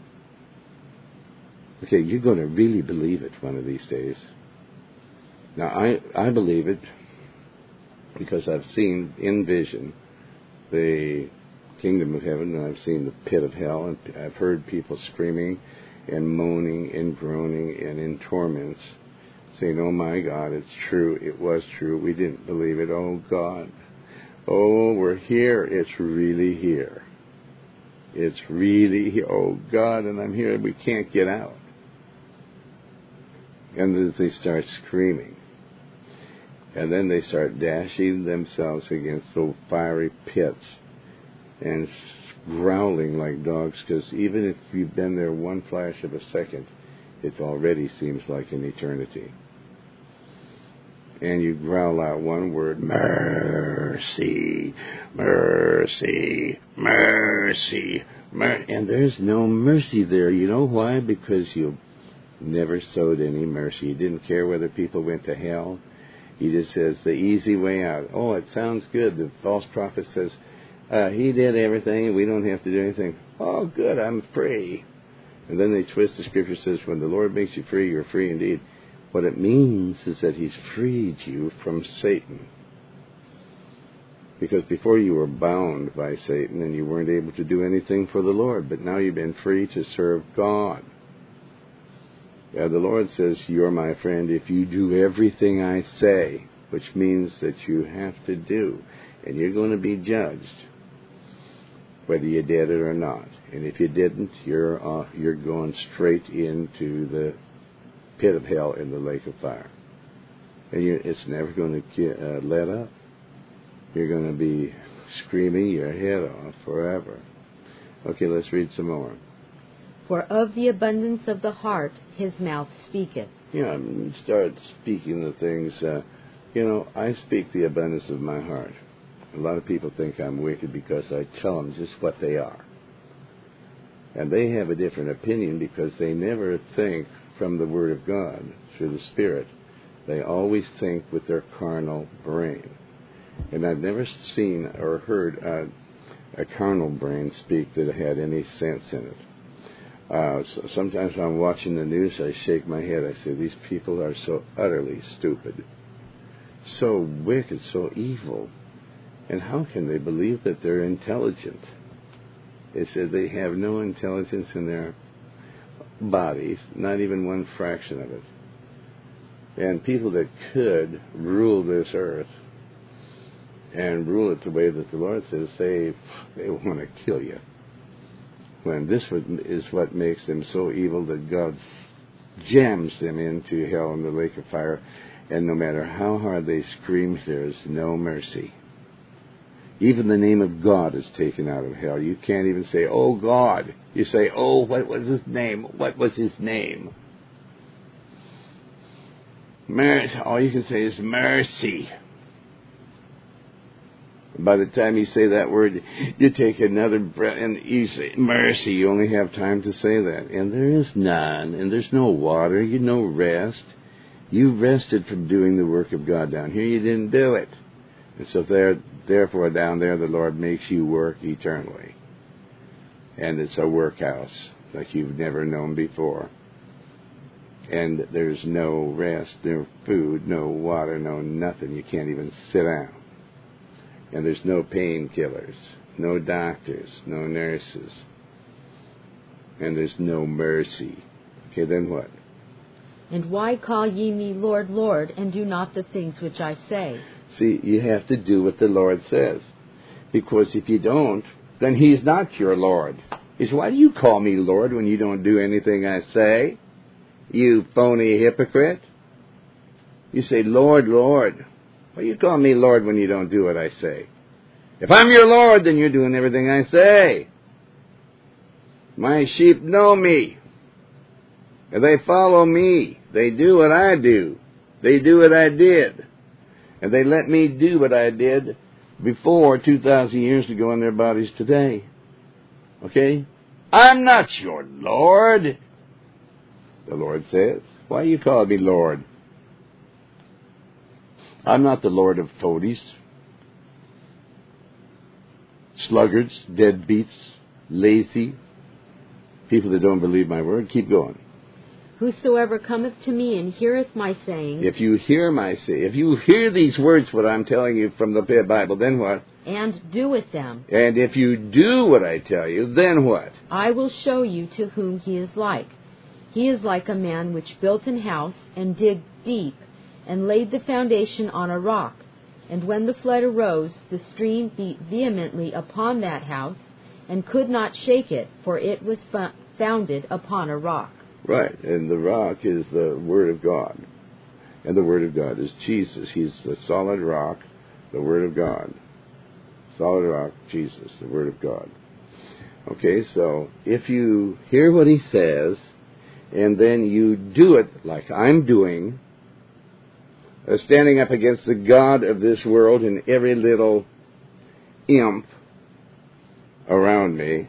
[SPEAKER 1] Okay, you're going to really believe it one of these days. Now, I, I believe it because I've seen in vision the kingdom of heaven, and I've seen the pit of hell, and I've heard people screaming and moaning and groaning and in torments, saying, oh my God, it's true, it was true, we didn't believe it, oh God, oh, we're here, it's really here. It's really here, oh God, and I'm here, we can't get out. And they start screaming. And then they start dashing themselves against the fiery pits and growling like dogs, because even if you've been there one flash of a second, it already seems like an eternity. And you growl out one word, mercy, mercy, mercy, mer- and there's no mercy there. You know why? Because you never showed any mercy. You didn't care whether people went to hell. He just says the easy way out. Oh, it sounds good. The false prophet says, uh, he did everything, we don't have to do anything. Oh, good, I'm free. And then they twist the scripture, says, when the Lord makes you free, you're free indeed. What it means is that he's freed you from Satan. Because before you were bound by Satan and you weren't able to do anything for the Lord, but now you've been free to serve God. Yeah, the Lord says, you're my friend if you do everything I say, which means that you have to do. And you're going to be judged, whether you did it or not. And if you didn't, you're uh, you're going straight into the pit of hell in the lake of fire. And you, it's never going to uh, let up. You're going to be screaming your head off forever. Okay, let's read some more.
[SPEAKER 3] For of the abundance of the heart his mouth speaketh.
[SPEAKER 1] Yeah, start speaking the things. Uh, you know, I speak the abundance of my heart. A lot of people think I'm wicked because I tell them just what they are. And they have a different opinion because they never think from the Word of God through the Spirit. They always think with their carnal brain. And I've never seen or heard uh, a carnal brain speak that had any sense in it. Uh, so sometimes when I'm watching the news, I shake my head. I say, these people are so utterly stupid, so wicked, so evil. And how can they believe that they're intelligent? They said they have no intelligence in their bodies, not even one fraction of it. And people that could rule this earth and rule it the way that the Lord says, they, they want to kill you. When this is what makes them so evil that God jams them into hell in the lake of fire, and no matter how hard they scream, there is no mercy. Even the name of God is taken out of hell. You can't even say, oh God. You say, oh, what was his name? What was his name? Mercy. All you can say is mercy. By the time you say that word, you take another breath and you say mercy. You only have time to say that. And there is none. And there's no water. You no rest. You rested from doing the work of God down here. You didn't do it. And so there, therefore, down there, the Lord makes you work eternally. And it's a workhouse like you've never known before. And there's no rest, no food, no water, no nothing. You can't even sit down. And there's no painkillers, no doctors, no nurses. And there's no mercy. Okay, then what?
[SPEAKER 3] And why call ye me Lord, Lord, and do not the things which I say?
[SPEAKER 1] See, you have to do what the Lord says. Because if you don't, then He's not your Lord. He says, why do you call me Lord when you don't do anything I say? You phony hypocrite. You say, Lord, Lord. Why do you call me Lord when you don't do what I say? If I'm your Lord, then you're doing everything I say. My sheep know me. And they follow me. They do what I do. They do what I did. And they let me do what I did before two thousand years ago in their bodies today. Okay? I'm not your Lord. The Lord says. Why you call me Lord? I'm not the Lord of toadies, sluggards, deadbeats, lazy, people that don't believe my word. Keep going.
[SPEAKER 3] Whosoever cometh to me and heareth my saying.
[SPEAKER 1] If you hear my say, if you hear these words, what I'm telling you from the Bible, then what?
[SPEAKER 3] And doeth them.
[SPEAKER 1] And if you do what I tell you, then what?
[SPEAKER 3] I will show you to whom he is like. He is like a man which built an house and digged deep and laid the foundation on a rock. And when the flood arose, the stream beat vehemently upon that house and could not shake it, for it was founded upon a rock.
[SPEAKER 1] Right, and the rock is the Word of God. And the Word of God is Jesus. He's the solid rock, the Word of God. Solid rock, Jesus, the Word of God. Okay, so if you hear what he says, and then you do it like I'm doing, uh, standing up against the God of this world and every little imp around me,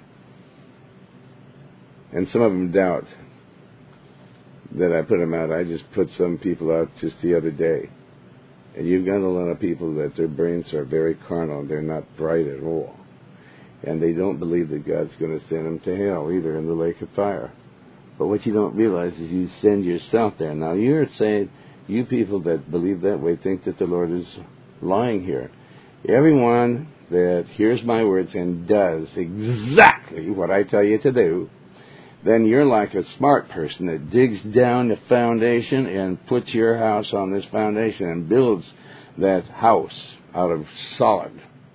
[SPEAKER 1] and some of them doubt that I put them out. I just put some people out just the other day. And you've got a lot of people that their brains are very carnal. They're not bright at all. And they don't believe that God's going to send them to hell, either in the lake of fire. But what you don't realize is you send yourself there. Now, you're saying, you people that believe that way think that the Lord is lying here. Everyone that hears my words and does exactly what I tell you to do, then you're like a smart person that digs down the foundation and puts your house on this foundation and builds that house out of solid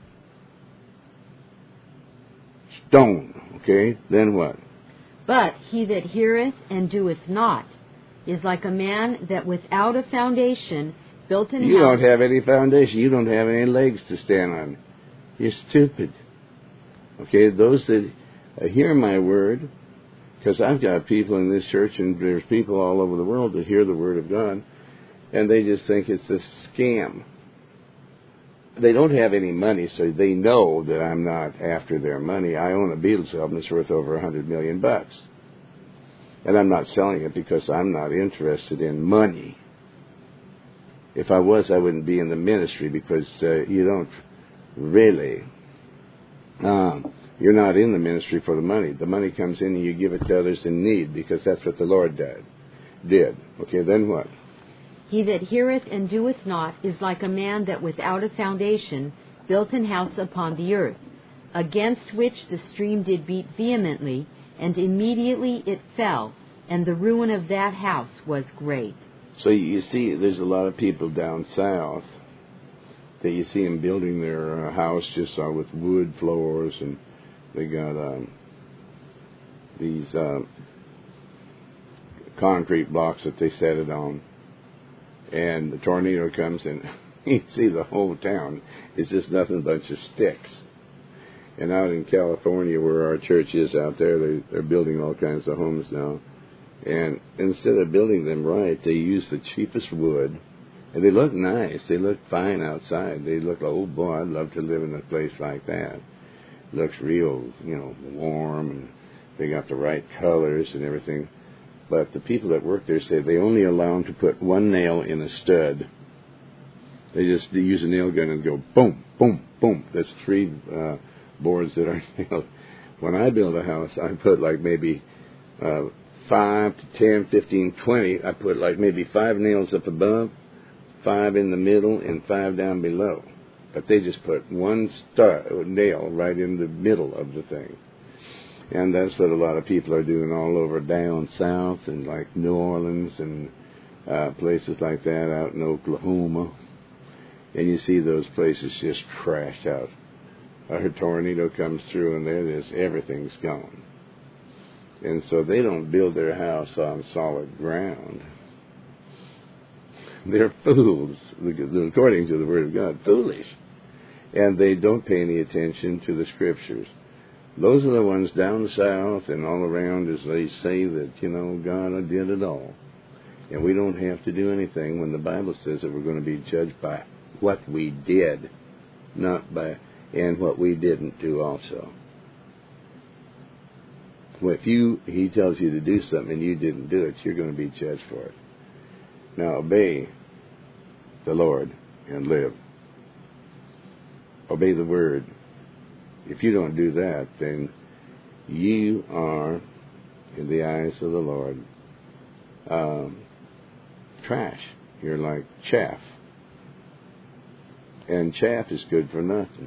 [SPEAKER 1] stone. Okay? Then what?
[SPEAKER 3] But he that heareth and doeth not is like a man that without a foundation built an house.
[SPEAKER 1] You don't have any foundation. You don't have any legs to stand on. You're stupid. Okay? Those that hear my word, because I've got people in this church, and there's people all over the world that hear the Word of God, and they just think it's a scam. They don't have any money, so they know that I'm not after their money. I own a Beatles album that's worth over a hundred million bucks. And I'm not selling it because I'm not interested in money. If I was, I wouldn't be in the ministry, because uh, you don't really... Um, You're not in the ministry for the money. The money comes in and you give it to others in need, because that's what the Lord did. Did. Okay, then what?
[SPEAKER 3] He that heareth and doeth not is like a man that without a foundation built an house upon the earth, against which the stream did beat vehemently, and immediately it fell, and the ruin of that house was great.
[SPEAKER 1] So you see, there's a lot of people down south that you see them building their uh, house just uh, with wood floors, and they got um, these uh, concrete blocks that they set it on. And the tornado comes and you see the whole town is just nothing but just sticks. And out in California, where our church is out there, they, they're building all kinds of homes now. And instead of building them right, they use the cheapest wood. And they look nice. They look fine outside. They look, oh boy, I'd love to live in a place like that. Looks real, you know, warm, and they got the right colors and everything. But the people that work there say they only allow them to put one nail in a stud. They just they use a nail gun and go boom, boom, boom. That's three uh, boards that are nailed. When I build a house, I put like maybe uh, five to ten, fifteen, twenty. I put like maybe five nails up above, five in the middle, and five down below. But they just put one stud, nail right in the middle of the thing. And that's what a lot of people are doing all over down south, and like New Orleans and uh, places like that out in Oklahoma. And you see those places just trashed out. A tornado comes through and there it is, everything's gone. And so they don't build their house on solid ground. They're fools, according to the Word of God, foolish. And they don't pay any attention to the Scriptures. Those are the ones down south and all around, as they say that, you know, God did it all. And we don't have to do anything when the Bible says that we're going to be judged by what we did, not by, and what we didn't do also. Well, if you, he tells you to do something and you didn't do it, you're going to be judged for it. Now, obey the Lord and live. Obey the Word. If you don't do that, then you are, in the eyes of the Lord, um, trash. You're like chaff. And chaff is good for nothing.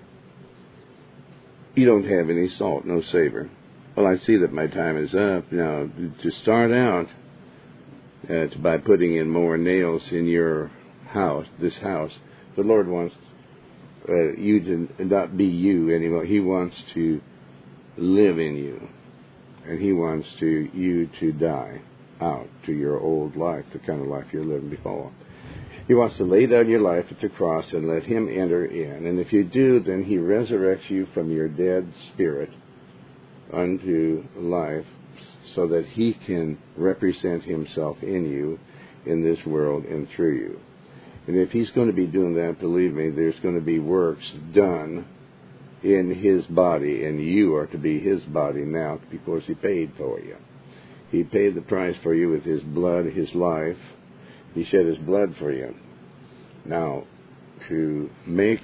[SPEAKER 1] You don't have any salt, no savor. Well, I see that my time is up. Now, to start out, uh, by putting in more nails in your house, this house, the Lord wants uh, you to not be you anymore. He wants to live in you. And He wants to you to die out to your old life, the kind of life you're living before. He wants to lay down your life at the cross and let him enter in. And if you do, then he resurrects you from your dead spirit unto life so that he can represent himself in you, in this world, and through you. And if he's going to be doing that, believe me, there's going to be works done in his body, and you are to be his body now because he paid for you. He paid the price for you with his blood, his life. He shed his blood for you. Now, to make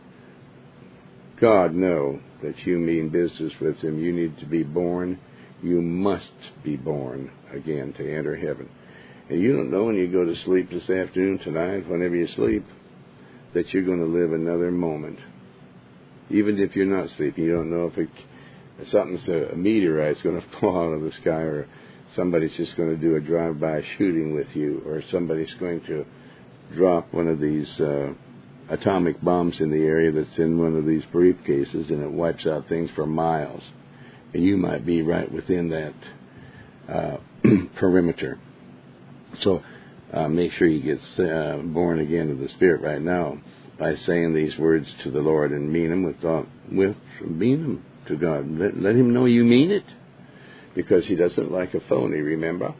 [SPEAKER 1] God know that you mean business with him, you need to be born. You must be born again to enter heaven. And you don't know when you go to sleep this afternoon, tonight, whenever you sleep, that you're going to live another moment. Even if you're not sleeping, you don't know if it, something's a, a meteorite's going to fall out of the sky, or somebody's just going to do a drive-by shooting with you, or somebody's going to drop one of these uh, atomic bombs in the area that's in one of these briefcases, and it wipes out things for miles. And you might be right within that uh, perimeter. So uh, make sure you get uh, born again of the Spirit right now by saying these words to the Lord and mean them with, uh, with mean them to God. Let, let him know you mean it, because he doesn't like a phony, remember?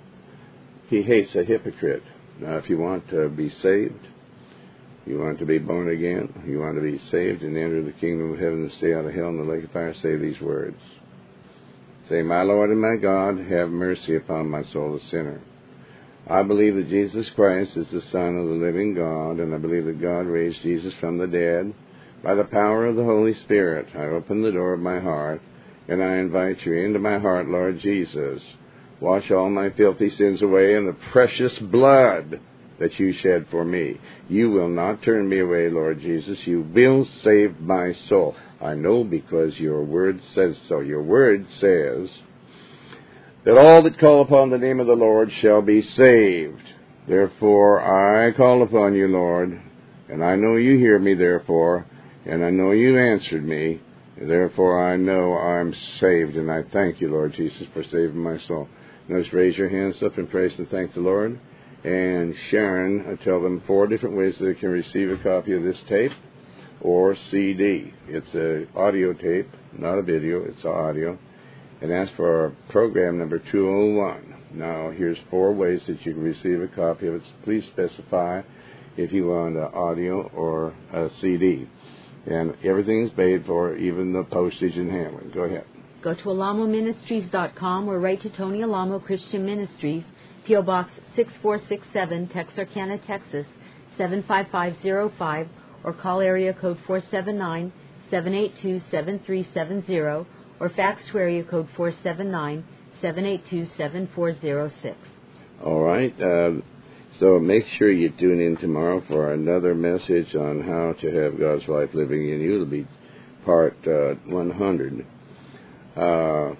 [SPEAKER 1] He hates a hypocrite. Now, if you want to be saved, you want to be born again, you want to be saved and enter the kingdom of heaven and stay out of hell and the lake of fire, say these words. Say, my Lord and my God, have mercy upon my soul, a sinner. I believe that Jesus Christ is the Son of the living God, and I believe that God raised Jesus from the dead. By the power of the Holy Spirit, I open the door of my heart, and I invite you into my heart, Lord Jesus. Wash all my filthy sins away in the precious blood that you shed for me. You will not turn me away, Lord Jesus. You will save my soul. I know because your word says so. Your word says that all that call upon the name of the Lord shall be saved. Therefore, I call upon you, Lord, and I know you hear me, therefore, and I know you answered me. Therefore, I know I'm saved, and I thank you, Lord Jesus, for saving my soul. Now, just raise your hands up and praise and thank the Lord. And Sharon, I tell them four different ways that they can receive a copy of this tape or C D. It's an audio tape, not a video, it's audio. And ask for our program number two oh one. Now, here's four ways that you can receive a copy of it. Please specify if you want an audio or a C D. And everything's paid for, even the postage and handling. Go ahead.
[SPEAKER 3] Go to alamo ministries dot com or write to Tony Alamo Christian Ministries, P O Box six four six seven, Texarkana, Texas, seven five five zero five, or call area code four seven nine, seven eight two, seven three seven zero, or fax to area code four seven nine, seven eight two, seven four zero six.
[SPEAKER 1] All right. Uh, so make sure you tune in tomorrow for another message on how to have God's life living in you. It'll be part uh, one hundred. Uh,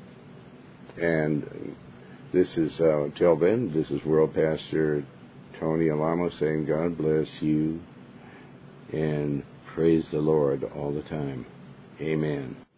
[SPEAKER 1] and this is, uh, until then, this is World Pastor Tony Alamo saying God bless you and praise the Lord all the time. Amen.